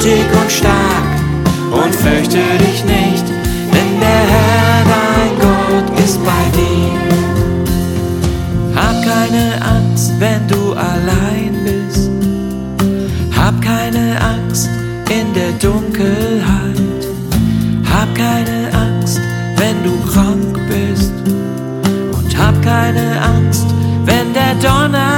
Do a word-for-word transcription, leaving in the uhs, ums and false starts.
mutig und stark und fürchte dich nicht, denn der Herr, dein Gott, ist bei dir. Hab keine Angst, wenn du allein bist. Hab keine Angst in der Dunkelheit. Hab keine Angst, wenn du krank bist. Und hab keine Angst, wenn der Donner